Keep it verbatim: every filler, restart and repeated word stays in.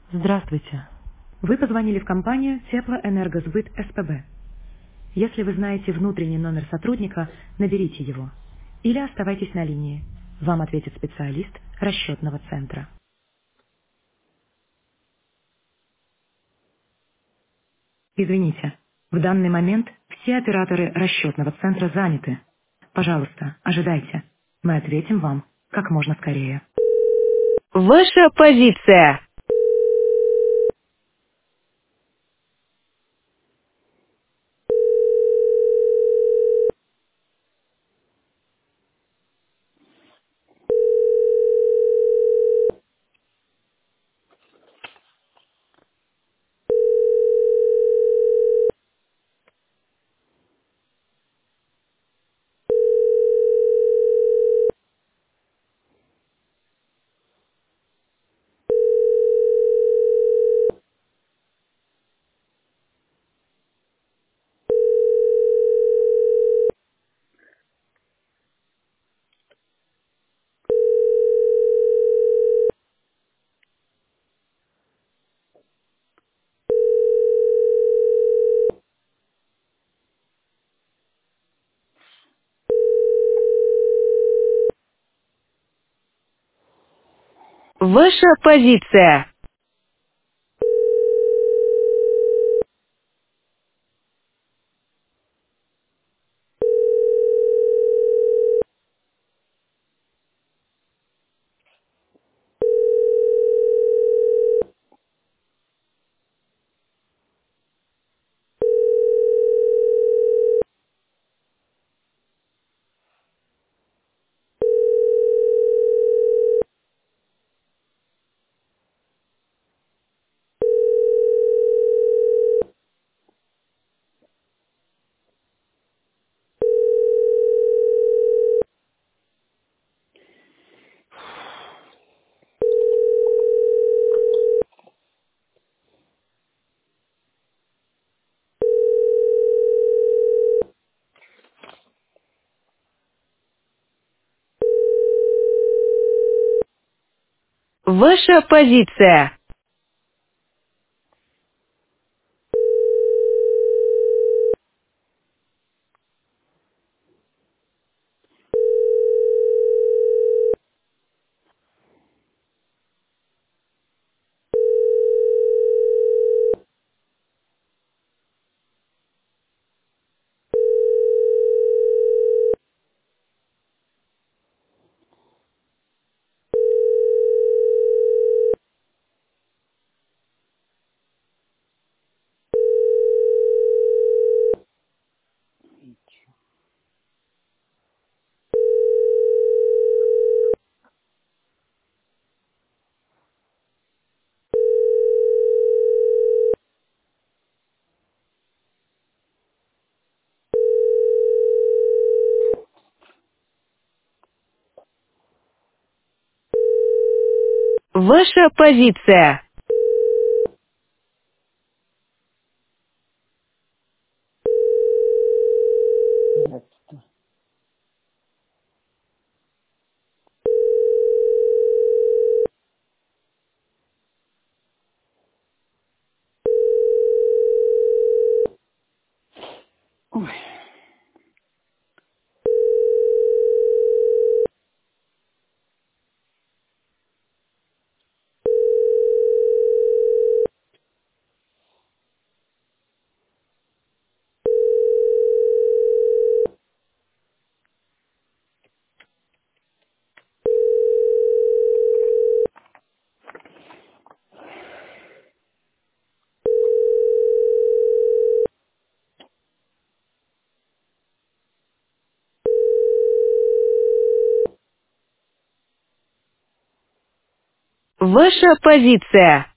Здравствуйте. Вы позвонили в компанию Теплоэнергосбыт СПБ. Если вы знаете внутренний номер сотрудника, наберите его. Или оставайтесь на линии. Вам ответит специалист расчетного центра. Извините, в данный момент все операторы расчетного центра заняты. Пожалуйста, ожидайте. Мы ответим вам как можно скорее. Ваша позиция. Ваша позиция. Ваша позиция. Ваша позиция. Ваша позиция.